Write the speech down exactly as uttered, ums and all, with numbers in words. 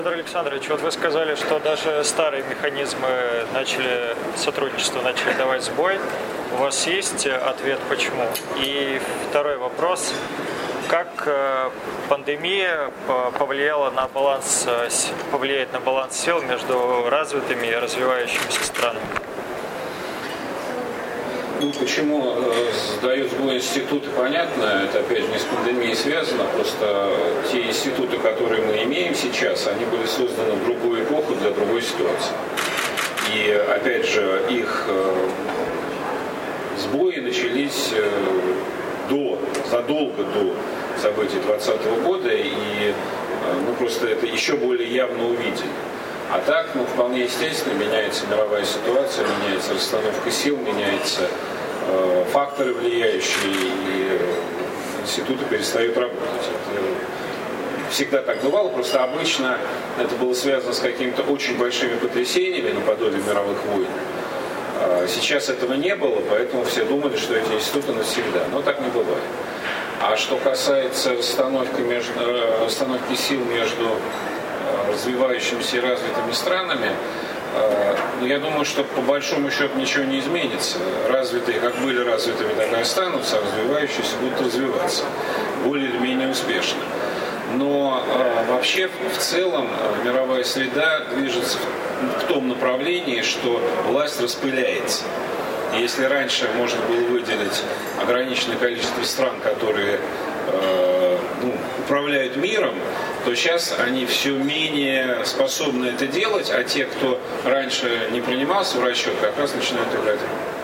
Александр Александрович, вот вы сказали, что даже старые механизмы начали, сотрудничество начали давать сбой. У вас есть ответ, почему? И второй вопрос. Как пандемия повлияла на баланс, повлияет на баланс сил между развитыми и развивающимися странами? Ну, почему сдают сбой институты, понятно, это опять же не с пандемией связано, просто те институты, которые мы имеем сейчас, они были созданы в другую эпоху для другой ситуации. И опять же их сбои начались до, задолго до событий двадцатого года, и ну, просто это еще более явно увидели. А так, ну, вполне естественно, меняется мировая ситуация, меняется расстановка сил, меняются э, факторы влияющие, и институты перестают работать. Это всегда так бывало, просто обычно это было связано с какими-то очень большими потрясениями, наподобие мировых войн. А сейчас этого не было, поэтому все думали, что эти институты навсегда. Но так не бывает. А что касается расстановки, между, расстановки сил между развивающимися и развитыми странами, ну, я думаю, что по большому счету ничего не изменится. Развитые, как были развитыми, так и останутся, а развивающиеся будут развиваться более или менее успешно. Но вообще в целом мировая среда движется в том направлении, что власть распыляется. И если раньше можно было выделить ограниченное количество стран, которые э, ну, управляют миром, то сейчас они все менее способны это делать, а те, кто раньше не принимался в расчет, как раз начинают играть роль.